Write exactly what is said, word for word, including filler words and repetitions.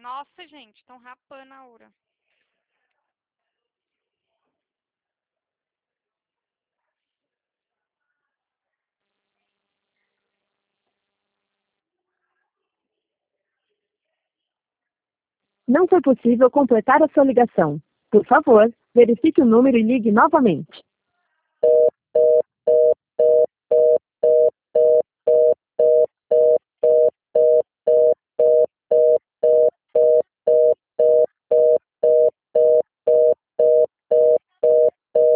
Nossa, gente, estão rapando a Aura. Não foi possível completar a sua ligação. Por favor, verifique o número e ligue novamente.